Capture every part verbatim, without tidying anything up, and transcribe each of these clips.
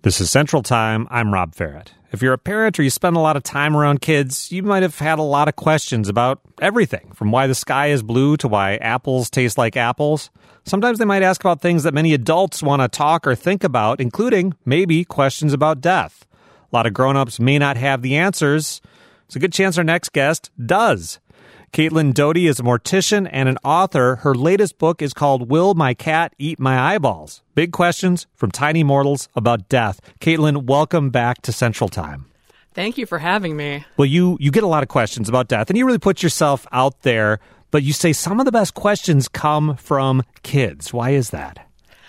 This is Central Time. I'm Rob Farrett. If you're a parent or you spend a lot of time around kids, you might have had a lot of questions about everything, from why the sky is blue to why apples taste like apples. Sometimes they might ask about things that many adults want to talk or think about, including maybe questions about death. A lot of grown-ups may not have the answers. It's a good chance our next guest does. Caitlin Doughty is a mortician and an author. Her latest book is called Will My Cat Eat My Eyeballs? Big questions from tiny mortals about death. Caitlin, welcome back to Central Time. Thank you for having me. Well, you, you get a lot of questions about death, and you really put yourself out there, but you say some of the best questions come from kids. Why is that?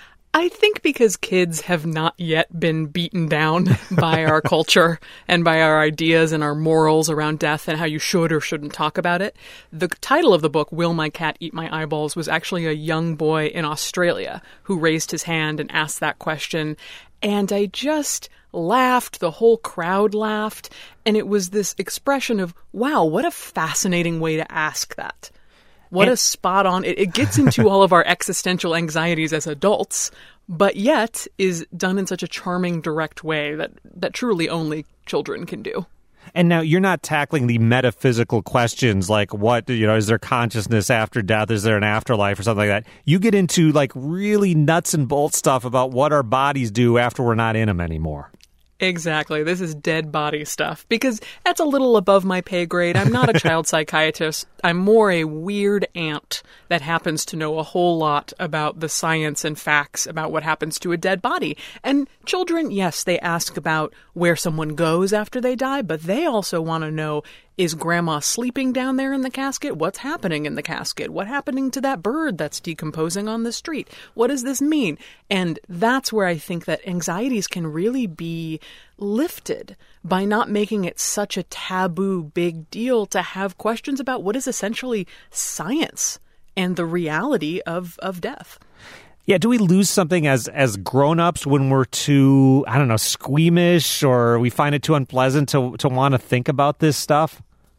I think because kids have not yet been beaten down by our culture and by our ideas and our morals around death and how you should or shouldn't talk about it. The title of the book, Will My Cat Eat My Eyeballs, was actually a young boy in Australia who raised his hand and asked that question. And I just laughed, the whole crowd laughed, and it was this expression of, wow, what a fascinating way to ask that. What a spot on. It, it gets into all of our existential anxieties as adults, but yet is done in such a charming, direct way that, that truly only children can do. And now you're not tackling the metaphysical questions like what, you know, is there consciousness after death? Is there an afterlife or something like that? You get into like really nuts and bolts stuff about what our bodies do after we're not in them anymore. Exactly. This is dead body stuff, because that's a little above my pay grade. I'm not a child psychiatrist. I'm more a weird aunt that happens to know a whole lot about the science and facts about what happens to a dead body. And children, yes, they ask about where someone goes after they die, but they also want to know, is grandma sleeping down there in the casket? What's happening in the casket? What happening to that bird that's decomposing on the street? What does this mean? And that's where I think that anxieties can really be lifted by not making it such a taboo big deal to have questions about what is essentially science and the reality of, of death. Yeah, do we lose something as as grown-ups when we're too, I don't know, squeamish, or we find it too unpleasant to to want to think about this stuff?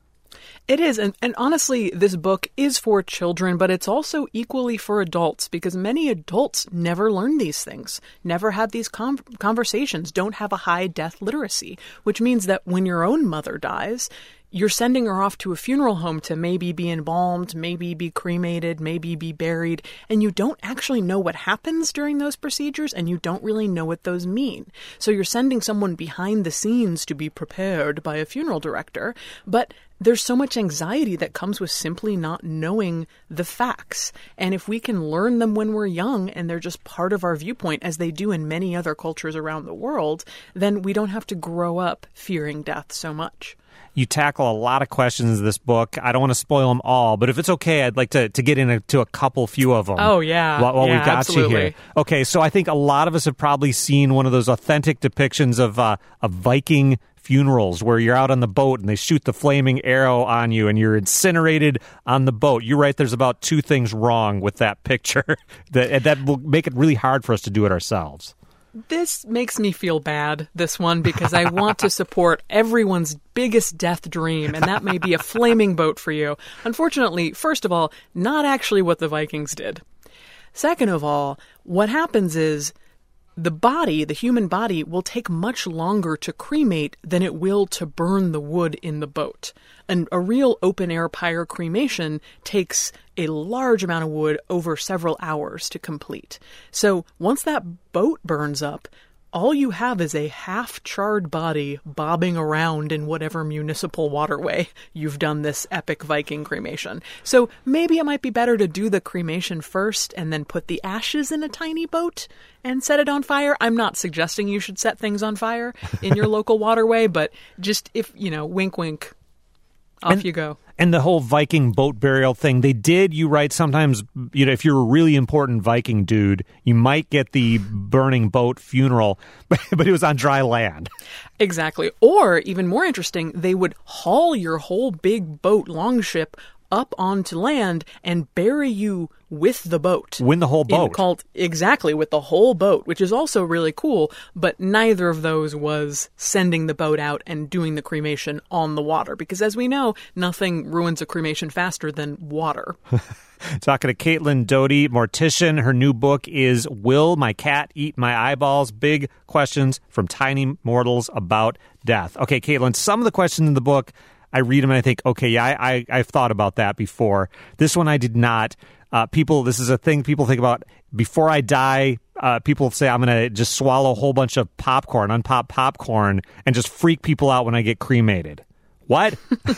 It is, and, and honestly, this book is for children, but it's also equally for adults, because many adults never learn these things, never have these com- conversations, don't have a high death literacy, which means that when your own mother dies, you're sending her off to a funeral home to maybe be embalmed, maybe be cremated, maybe be buried, and you don't actually know what happens during those procedures, and you don't really know what those mean. So you're sending someone behind the scenes to be prepared by a funeral director, but there's so much anxiety that comes with simply not knowing the facts. And if we can learn them when we're young and they're just part of our viewpoint, as they do in many other cultures around the world, then we don't have to grow up fearing death so much. You tackle a lot of questions in this book. I don't want to spoil them all, but if it's okay, I'd like to, to get into a couple few of them. Oh, yeah. While, while yeah, we've got absolutely. you here. Okay, so I think a lot of us have probably seen one of those authentic depictions of uh, of Viking funerals where you're out on the boat and they shoot the flaming arrow on you and you're incinerated on the boat. You're right, there's about two things wrong with that picture that, that will make it really hard for us to do it ourselves. This makes me feel bad, this one, because I want to support everyone's biggest death dream, and that may be a flaming boat for you. Unfortunately, first of all, not actually what the Vikings did. Second of all, what happens is the body, the human body, will take much longer to cremate than it will to burn the wood in the boat. And a real open-air pyre cremation takes a large amount of wood over several hours to complete. So once that boat burns up, all you have is a half-charred body bobbing around in whatever municipal waterway you've done this epic Viking cremation. So maybe it might be better to do the cremation first and then put the ashes in a tiny boat and set it on fire. I'm not suggesting you should set things on fire in your local waterway, but just if, you know, wink, wink, off and, you go. And the whole Viking boat burial thing, they did, you write, sometimes, you know, if you're a really important Viking dude, you might get the burning boat funeral, but, but it was on dry land. Exactly. Or, even more interesting, they would haul your whole big boat longship up onto land and bury you with the boat. Win the whole boat. In, called, exactly, with the whole boat, which is also really cool, but neither of those was sending the boat out and doing the cremation on the water, because as we know, nothing ruins a cremation faster than water. Talking to Caitlin Doughty, mortician. Her new book is Will My Cat Eat My Eyeballs? Big questions from tiny mortals about death. Okay, Caitlin, some of the questions in the book, I read them and I think, okay, yeah, I, I, I've thought about that before. This one I did not. Uh, people, this is a thing people think about. Before I die, uh, people say I'm going to just swallow a whole bunch of popcorn, unpop popcorn, and just freak people out when I get cremated. What?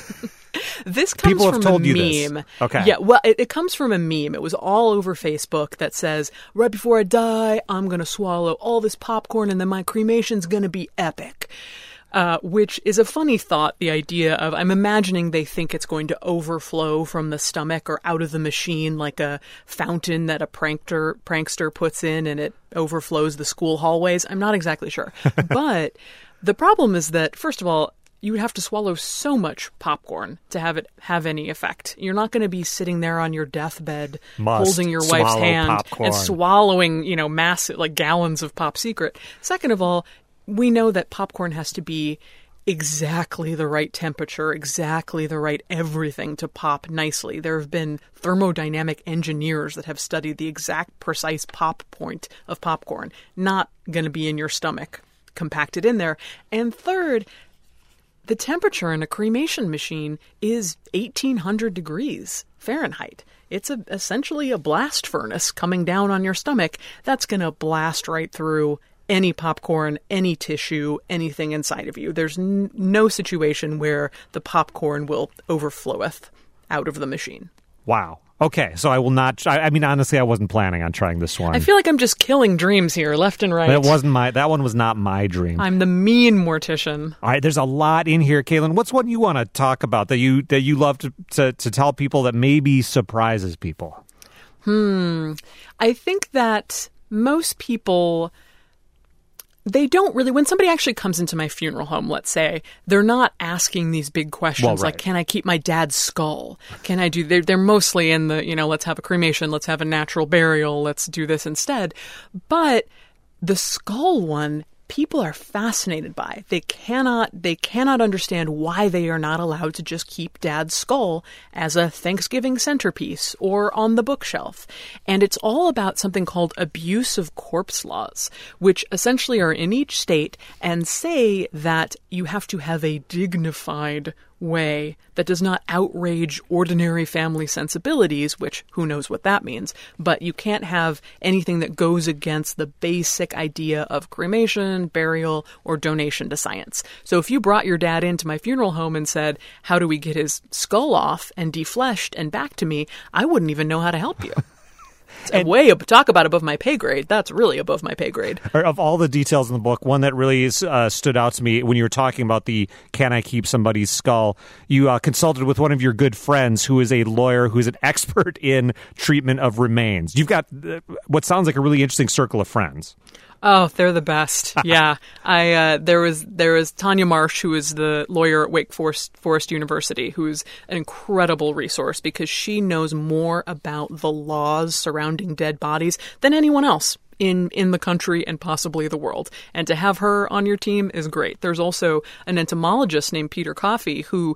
This comes People have from told a you meme. This. Okay. Yeah, well, it, it comes from a meme. It was all over Facebook that says, right before I die, I'm going to swallow all this popcorn and then my cremation's going to be epic. Uh, which is a funny thought, the idea of, I'm imagining they think it's going to overflow from the stomach or out of the machine like a fountain that a prankster, prankster puts in and it overflows the school hallways. I'm not exactly sure. But the problem is that, first of all, you would have to swallow so much popcorn to have it have any effect. You're not going to be sitting there on your deathbed Must holding your wife's hand popcorn. and swallowing, you know, massive, like gallons of Pop Secret. Second of all, we know that popcorn has to be exactly the right temperature, exactly the right everything to pop nicely. There have been thermodynamic engineers that have studied the exact precise pop point of popcorn. Not going to be in your stomach, compacted in there. And third, the temperature in a cremation machine is eighteen hundred degrees Fahrenheit. It's a, essentially a blast furnace coming down on your stomach. That's going to blast right through any popcorn, any tissue, anything inside of you. There's n- no situation where the popcorn will overfloweth out of the machine. Wow. Okay, so I will not. I, I mean, honestly, I wasn't planning on trying this one. I feel like I'm just killing dreams here, left and right. That wasn't my. That one was not my dream. I'm the mean mortician. All right, there's a lot in here, Caitlin. What's one you want to talk about that you that you love to, to to tell people that maybe surprises people? Hmm. I think that most people, they don't really, when somebody actually comes into my funeral home, let's say, they're not asking these big questions well, right. like, can I keep my dad's skull? Can I do, they're, they're mostly in the, you know, let's have a cremation, let's have a natural burial, let's do this instead. But the skull one, people are fascinated by. They cannot, they cannot understand why they are not allowed to just keep dad's skull as a Thanksgiving centerpiece or on the bookshelf. And it's all about something called abuse of corpse laws, which essentially are in each state and say that you have to have a dignified way that does not outrage ordinary family sensibilities, which who knows what that means, but you can't have anything that goes against the basic idea of cremation, burial, or donation to science. So if you brought your dad into my funeral home and said, how do we get his skull off and defleshed and back to me, I wouldn't even know how to help you. And way ab- talk about above my pay grade. That's really above my pay grade. Of all the details in the book, one that really uh, stood out to me when you were talking about the can I keep somebody's skull, you uh, consulted with one of your good friends who is a lawyer who is an expert in treatment of remains. You've got uh, what sounds like a really interesting circle of friends. Oh, they're the best. Yeah. I uh, there was there was Tanya Marsh, who is the lawyer at Wake Forest, Forest University, who's an incredible resource because she knows more about the laws surrounding dead bodies than anyone else in, in the country and possibly the world. And to have her on your team is great. There's also an entomologist named Peter Coffey who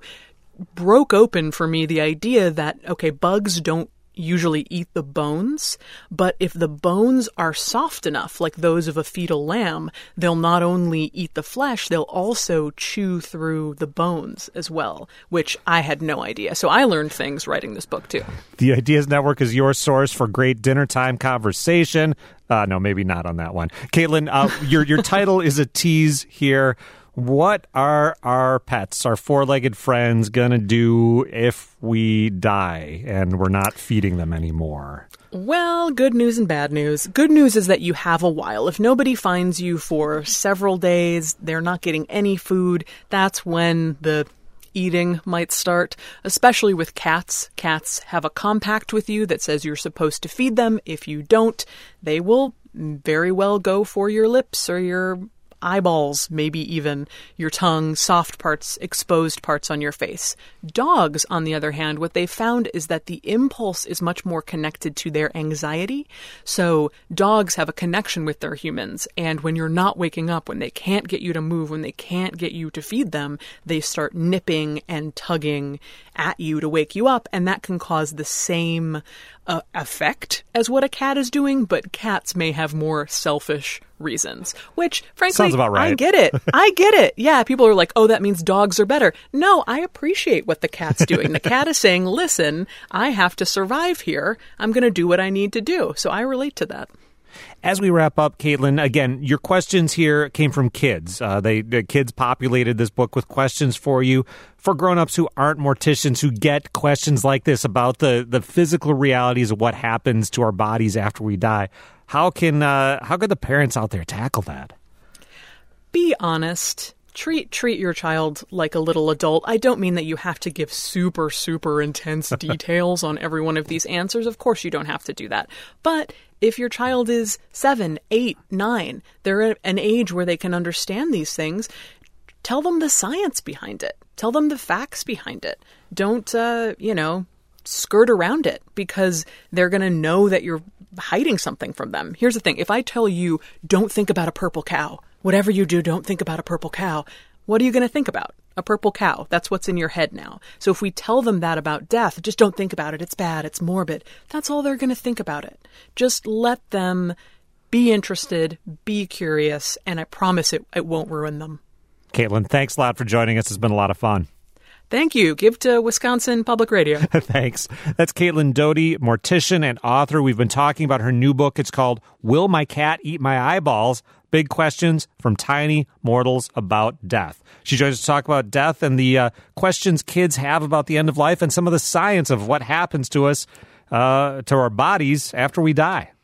broke open for me the idea that, okay, bugs don't usually eat the bones, but if the bones are soft enough, like those of a fetal lamb, they'll not only eat the flesh, they'll also chew through the bones as well, which I had no idea. So I learned things writing this book too. The Ideas Network is your source for great dinner time conversation. Uh, no, maybe not on that one. Caitlin, uh, your your title is a tease here. What are our pets, our four-legged friends, going to do if we die and we're not feeding them anymore? Well, good news and bad news. Good news is that you have a while. If nobody finds you for several days, they're not getting any food, that's when the eating might start, especially with cats. Cats have a compact with you that says you're supposed to feed them. If you don't, they will very well go for your lips or your eyeballs, maybe even your tongue, soft parts, exposed parts on your face. Dogs, on the other hand, what they found is that the impulse is much more connected to their anxiety. So dogs have a connection with their humans, and when you're not waking up, when they can't get you to move, when they can't get you to feed them, they start nipping and tugging at you to wake you up, and that can cause the same uh, effect as what a cat is doing, but cats may have more selfish reasons, which, frankly, sounds about right. I get it. I get it. Yeah, people are like, oh, that means dogs are better. No, I appreciate what the cat's doing. The cat is saying, listen, I have to survive here. I'm going to do what I need to do. So I relate to that. As we wrap up, Caitlin, again, your questions here came from kids. Uh, they the kids populated this book with questions for you. For grown-ups who aren't morticians, who get questions like this about the, the physical realities of what happens to our bodies after we die, how can uh, how could the parents out there tackle that? Be honest. Treat treat your child like a little adult. I don't mean that you have to give super, super intense details on every one of these answers. Of course you don't have to do that. But if your child is seven, eight, nine, they're at an age where they can understand these things, tell them the science behind it. Tell them the facts behind it. Don't, uh, you know, skirt around it, because they're going to know that you're hiding something from them. Here's the thing. If I tell you, don't think about a purple cow, whatever you do, don't think about a purple cow, what are you going to think about? A purple cow. That's what's in your head now. So if we tell them that about death, just don't think about it. It's bad. It's morbid. That's all they're going to think about it. Just let them be interested, be curious, and I promise it, it won't ruin them. Caitlin, thanks a lot for joining us. It's been a lot of fun. Thank you. Give to Wisconsin Public Radio. Thanks. That's Caitlin Doughty, mortician and author. We've been talking about her new book. It's called Will My Cat Eat My Eyeballs? Big Questions from Tiny Mortals About Death. She joins us to talk about death and the uh, questions kids have about the end of life and some of the science of what happens to us, uh, to our bodies after we die.